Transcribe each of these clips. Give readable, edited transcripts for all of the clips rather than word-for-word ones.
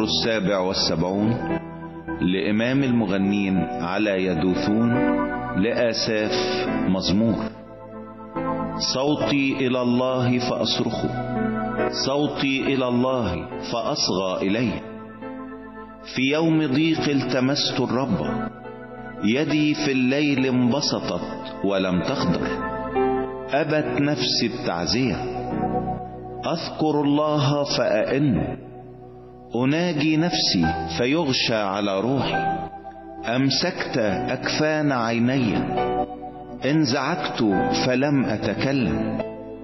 المزمور 77 لإمام المغنين على يدوثون لآساف مزمور. صوتي إلى الله فأصرخ، صوتي إلى الله فأصغى إليه. في يوم ضيق التمست الرب، يدي في الليل انبسطت ولم تخضر. أبت نفسي التعزية، أذكر الله فأئن. أناجي نفسي فيغشى على روحي. أمسكت أكفان عيني، انزعجت فلم أتكلم.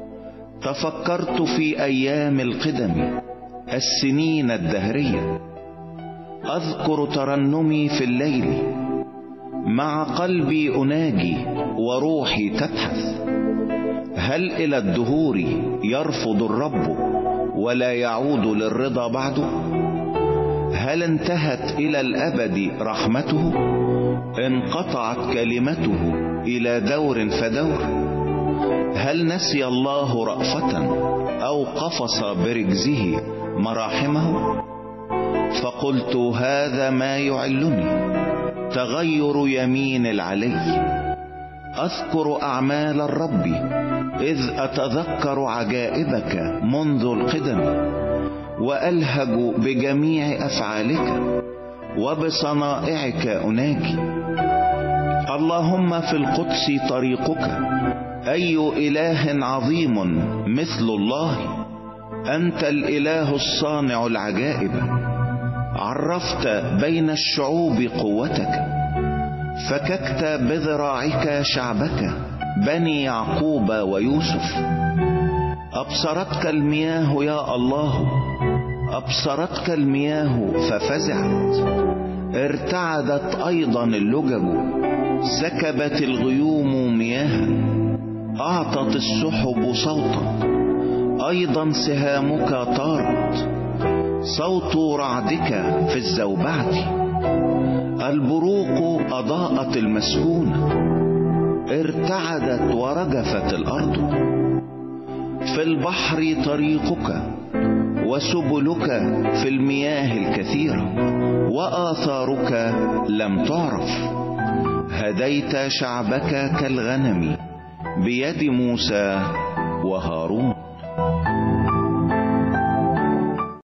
تفكرت في أيام القدم، السنين الدهرية. أذكر ترنمي في الليل، مع قلبي أناجي وروحي تبحث. هل إلى الدهور يرفض الرب ولا يعود للرضا بعده؟ هل انتهت إلى الأبد رحمته؟ انقطعت كلمته إلى دور فدور؟ هل نسي الله رأفة أو قفص برجزه مراحمه؟ فقلت هذا ما يعلني، تغير يمين العلي. أذكر أعمال الرب إذ أتذكر عجائبك منذ القدم، وألهج بجميع أفعالك وبصنائعك أناجي. اللهم في القدس طريقك، أي إله عظيم مثل الله. أنت الإله الصانع العجائب، عرفت بين الشعوب قوتك. فككت بذراعك شعبك، بني يعقوب ويوسف. أبصرتك المياه يا الله، أبصرتك المياه ففزعت. ارتعدت أيضا اللجج، سكبت الغيوم مياها. أعطت السحب صوتا، أيضا سهامك طارت. صوت رعدك في الزوبعة، البروق أضاءت المسكونة. ارتعدت ورجفت الأرض. في البحر طريقك، وسبلك في المياه الكثيرة، وآثارك لم تعرف. هديت شعبك كالغنم بيد موسى وهارون.